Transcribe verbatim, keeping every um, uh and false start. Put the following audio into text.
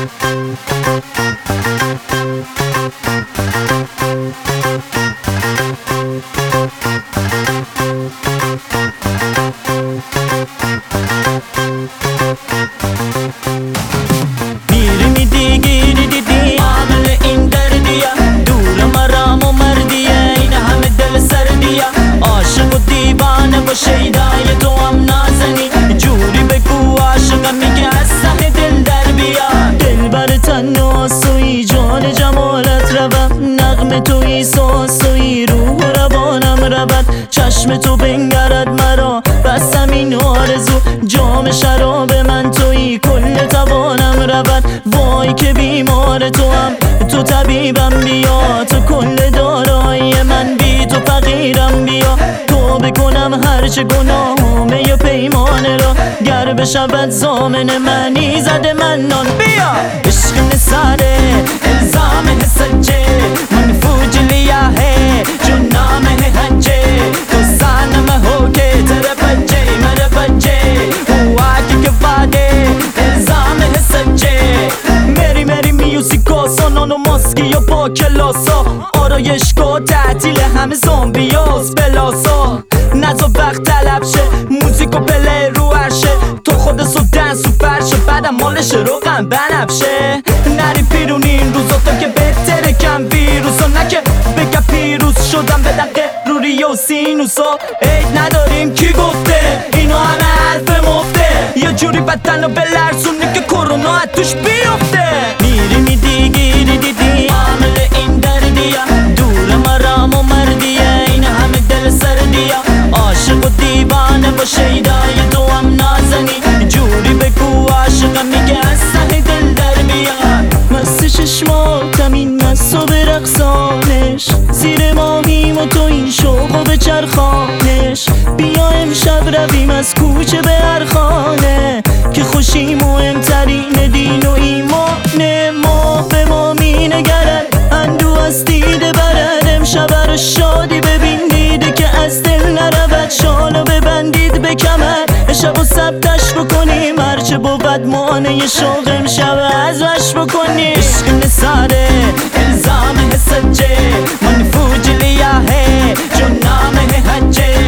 شیدای تو هم نازنی جوری بگو عاشقم میگه از ته دل در بیا دل بر تناسوی جان جمالت روم نغمه توی ساسوی روح روانم رود چشم تو بنگرد مرا بستم این آرزو جام شراب من توی کل توانم رود وای که بیمار تو هم تو طبیبم بیا تو کل دارایی من بی تو فقیرم بیا بکنم هرچه گناهمه یا پیمانه را گر بشود زامن منی زده من نان بیا عشق نساره الزام سجه من فوج لیا ہے جو نام ہے ہنجے تو سانم ہو کے تیرے بچے میرے بچے ہوا کہ وعدے الزام سجه مری مری میوزیکا سانان و ماسکی و با کلاسا آرایشگاه تعطیل همه زامبیاز بلاسا نزا وقت طلب شه موزیکو پله رو عرشه تو خود سو دنس و فرشه بعدم مالش رو غم بنفشه نری پیرون این روزا تا که بهتره کم ویروسا نکه بگم پیروز شدم به دقیقه رو ریو سینوسا عید نداریم کی گفته اینو همه حرف مفته یه جوری بدن رو بلرسونی که کرونا از توش بیفته میری میدی گیری دیدی عامل این دردیه دور مرام و مردیه این همه دل سردیه عاشق و دیوانه با شیدای تو هم نازنی جوری بگو عاشقم میگه از ته دل در بیا مست چشماتم این مست و برقصانش زیر ماهیم و تو این شوق و بچرخانش بیا امشب رویم از کوچه به هر خانه که خوشی مهمترین دین و ایمان ما به ما می نگرد اندو از دیده برد امشب رو شادی ببین دیده که از دل نرود شانو ببندید به کمر شب و ثبتش بکنیم هرچه بود مانع شوق امشب از وش بکنیم عشق نساره الزام سجه من فوج لیا ہے جو نام ہے حجه